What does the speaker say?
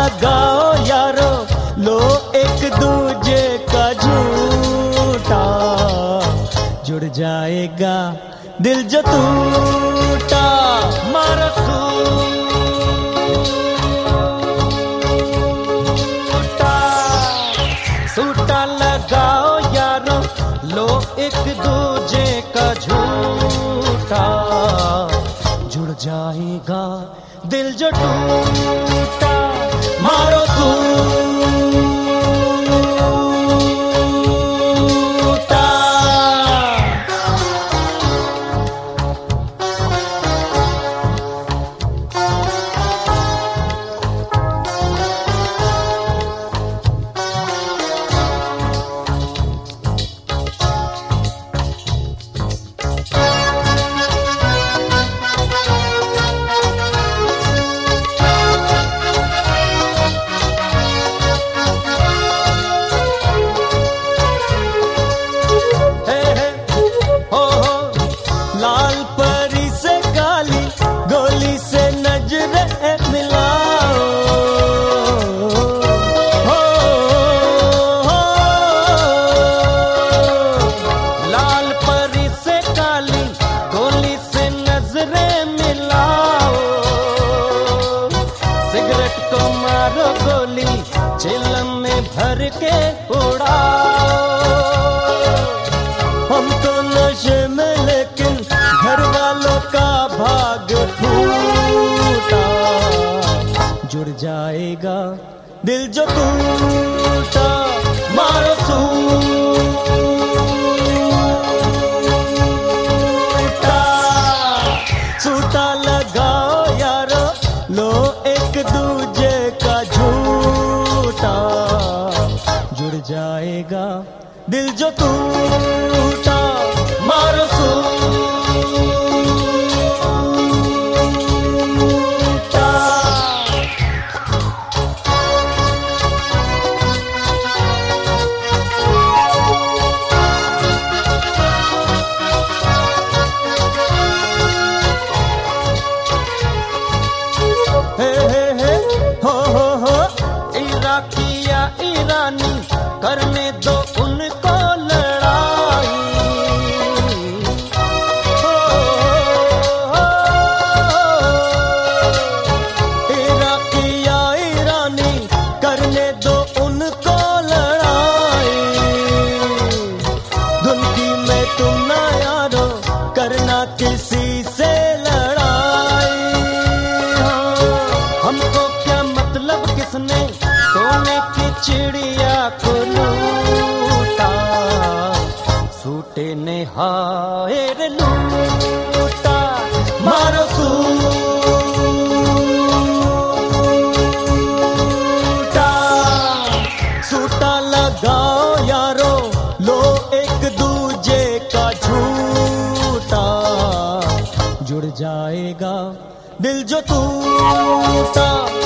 लगाओ यारो, लो एक दूजे का झूठा, जुड़ जाएगा दिल जो टूटा। मारो सूटा लगाओ यारो, लो एक दूजे का झूठा, जुड़ जाएगा दिल जो टूटा। मारो चिलम में भर के उड़ाओ। हम तो नशे में लेकिन घर वालों का भाग फूटा, जुड़ जाएगा दिल जो टूटा। मारो सूटा लगाओ यारो, लो एक दूजे का झूठा, जुड़ जाएगा दिल जो टूटा। मारो सूटा। हे हे हे हो इराकिया ईरानी, करने दो उनको लड़ाई। इराकिया ईरानी, करने दो उनको लड़ाई। धुनकी में तुम ना यारो, करना किसी से लड़ाई। हमको क्या मतलब किसने सोने की चिड़िया को लूटा, सूटे ने हाय रे लूटा। मारो सूटा लगाओ यारो, लो एक दूजे का झूठा, जुड़ जाएगा दिल जो टूटा।